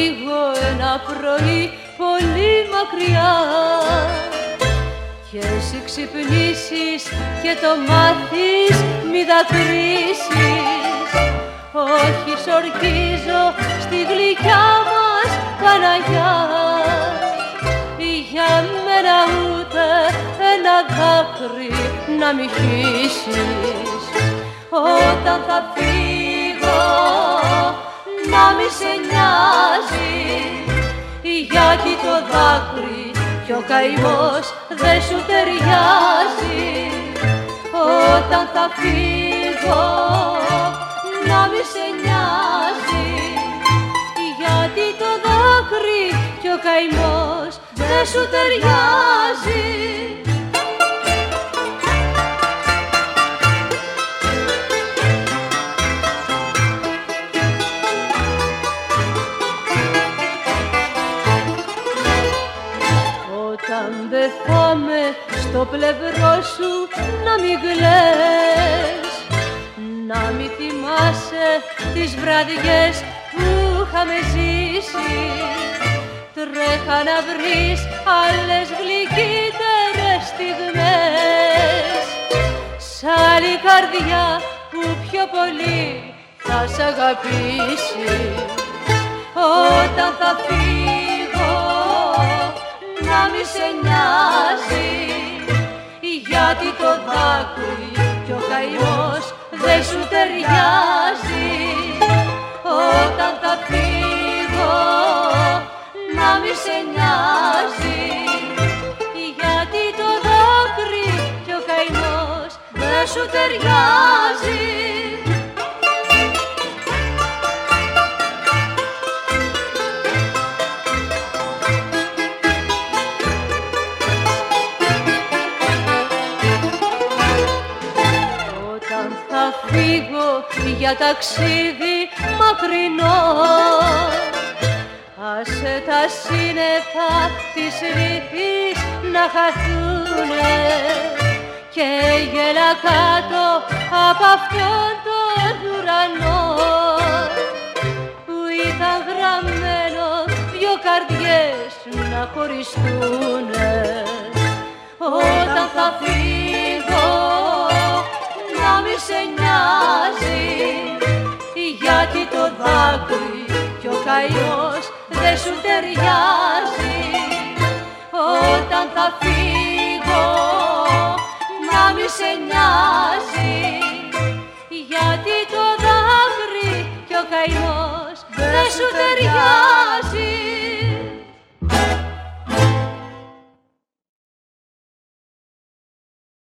φύγω ένα πρωί πολύ μακριά και εσύ ξυπνήσεις και το μάθεις μη δακρύσεις. Όχι σ' ορκίζω στη γλυκιά μας Παναγιά, για μένα ούτε ένα δάκρυ να μη χύσεις. Όταν θα φύγω να μη σε νοιάζει, γιατί το δάκρυ κι ο καημός δεν σου ταιριάζει. Όταν θα φύγω να μη σε νοιάζει, γιατί το δάκρυ κι ο καημός δεν σου ταιριάζει. Όταν δεν θα με στο πλευρό σου να μην κλαις, να μην θυμάσαι τις βραδιές που είχαμε ζήσει. Τρέχα να βρεις άλλες γλυκύτερες στιγμές, σ' άλλη καρδιά που πιο πολύ θα σ' αγαπήσει. Όταν θα φύγω να μη σε νοιάζει, γιατί το δάκρυ κι ο καημός δεν σου ταιριάζει. Όταν θα φύγω να μη σε νοιάζει, γιατί το δάκρυ κι ο καημός δεν σου ταιριάζει. Φύγω για ταξίδι μακρινό, άσε τα σύννεφα της λύπης να χαθούνε και γέλα κάτω από αυτόν τον ουρανό που ήταν γραμμένο δυο καρδιές να χωριστούνε. Όταν θα φύγω να μη σε νοιάζει, γιατί το δάκρυ κι ο καημός δεν σου ταιριάζει. Όταν θα φύγω να μη σε νοιάζει, γιατί το δάκρυ κι ο καημός δεν σου ταιριάζει.